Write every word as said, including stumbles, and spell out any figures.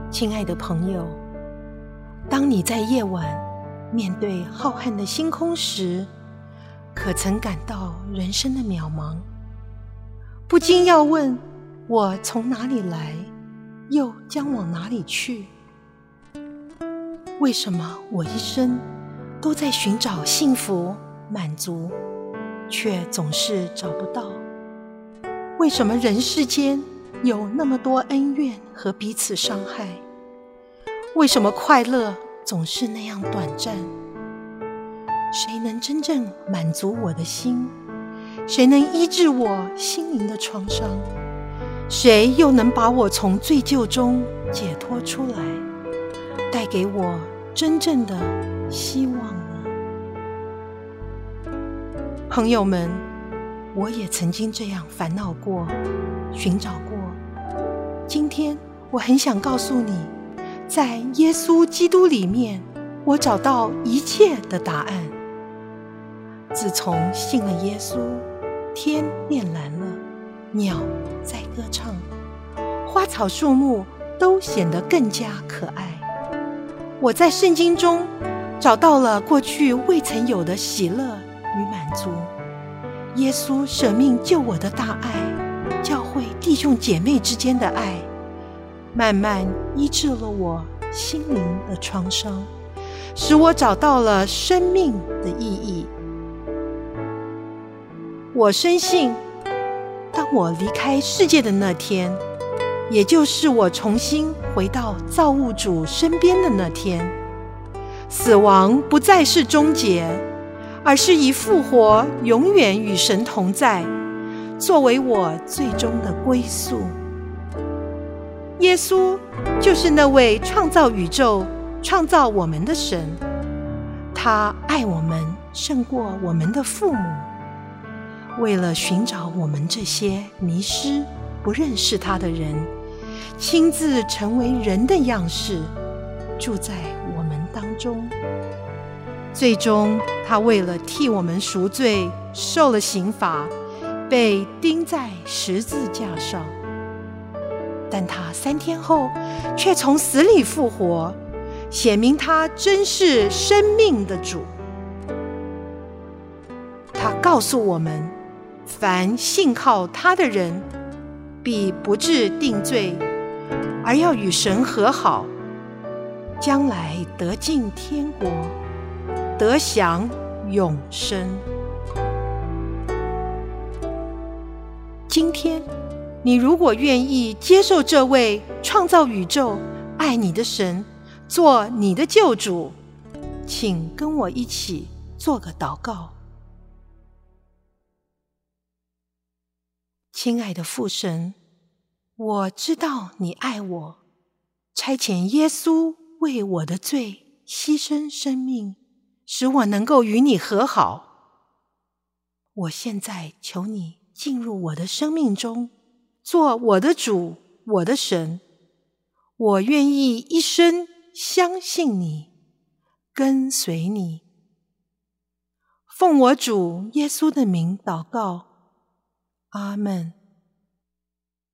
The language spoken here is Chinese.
亲爱的朋友，当你在夜晚面对浩瀚的星空时，可曾感到人生的渺茫？不禁要问，我从哪里来，又将往哪里去？为什么我一生都在寻找幸福、满足，却总是找不到？为什么人世间有那么多恩怨和彼此伤害？为什么快乐总是那样短暂？谁能真正满足我的心？谁能医治我心灵的创伤？谁又能把我从罪疚中解脱出来，带给我真正的希望呢？朋友们，我也曾经这样烦恼过，寻找过。今天我很想告诉你，在耶稣基督里面，我找到一切的答案。自从信了耶稣，天变蓝了，鸟在歌唱，花草树木都显得更加可爱。我在圣经中找到了过去未曾有的喜乐与满足。耶稣舍命救我的大爱，教会弟兄姐妹之间的爱，慢慢医治了我心灵的创伤，使我找到了生命的意义。我深信，当我离开世界的那天，也就是我重新回到造物主身边的那天，死亡不再是终结，而是以复活永远与神同在，作为我最终的归宿。耶稣就是那位创造宇宙、创造我们的神，他爱我们胜过我们的父母。为了寻找我们这些迷失、不认识他的人，亲自成为人的样式，住在我们当中。最终，他为了替我们赎罪，受了刑罚，被钉在十字架上。但他三天后却从死里复活，显明他真是生命的主。他告诉我们，凡信靠他的人，必不致定罪，而要与神和好，将来得进天国，得享永生。今天，你如果愿意接受这位创造宇宙、爱你的神做你的救主，请跟我一起做个祷告。亲爱的父神，我知道你爱我，差遣耶稣为我的罪牺牲生命，使我能够与你和好。我现在求你进入我的生命中，做我的主，我的神。我愿意一生相信你，跟随你。奉我主耶稣的名祷告，阿们。